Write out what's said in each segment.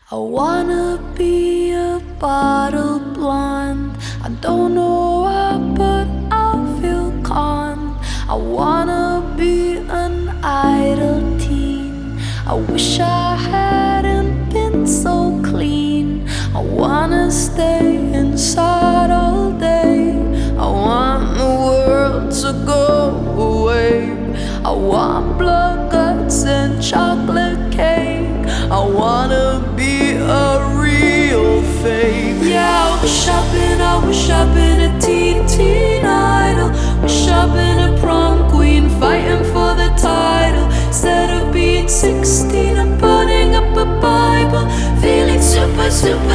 I wanna be a bottle blonde. I don't know why, but I feel calm. I wanna be an idle teen. I wish I hadn't been so clean. I wanna stay inside all day. I want the world to go away. I want blood, guts, and chocolate cake. I wanna be a real fake. Yeah, I wish I'd been a teen idol. Wish I'd been a prom queen fighting for the title. Instead of being 16 and burning up a Bible, feeling super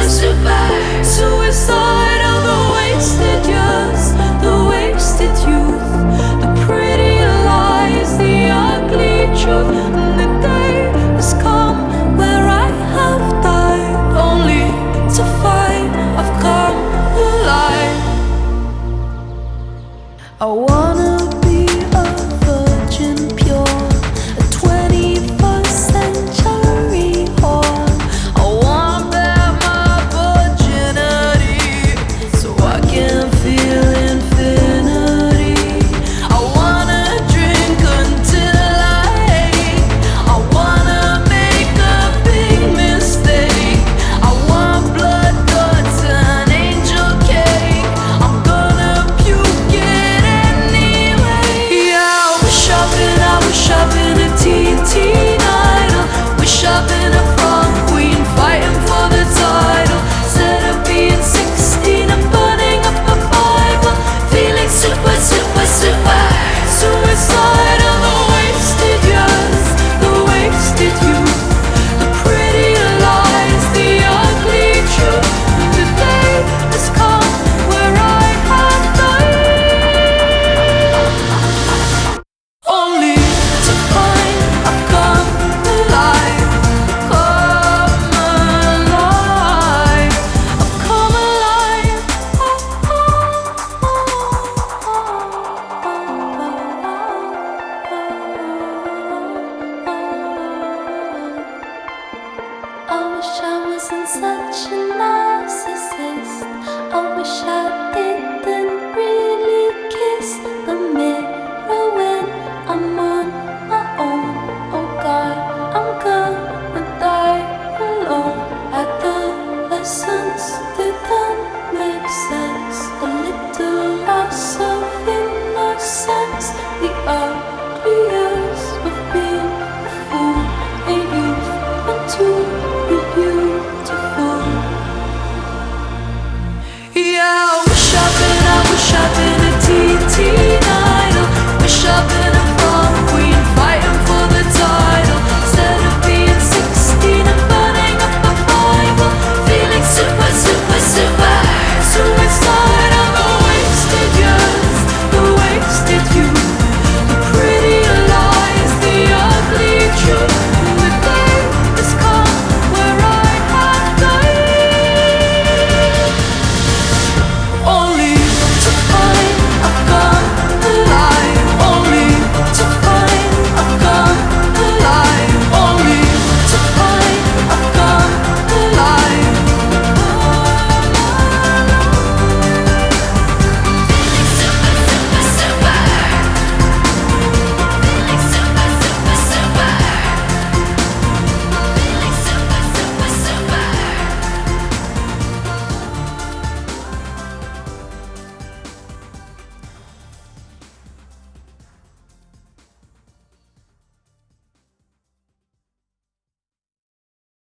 suicidal. The wasted years, the wasted youth, the pretty lies, the ugly truth. And the day has come where I have died, only to find I've come alive. I wanna be a virgin pure, a 21st century whore. I wanna bear my virginity so I can feel infinity. I wanna drink until I ache. I wanna make a big mistake. I want blood, guts, and angel cake. I'm gonna puke it anyway. Yeah, I wish I'd been a teen idol. Wish I'd been a prom queen fighting for the title. Instead of being 16 and burning up a Bible, feeling super suicidal. The wasted years, the wasted youth, the pretty lies, the ugly truth. The day has come where I have died, only to find I've come alive. Come alive, I've come alive. I wish I wasn't such a narcissist. I wish I didn't really kiss the mirror when I'm on my own. Oh God, I'm gonna die alone. Adolescence didn't make sense. A little loss of innocence. The ugly years of being a fool. A youth until you're beautiful. Yeah, I wish I'd been a teen idol. Wish I'd been a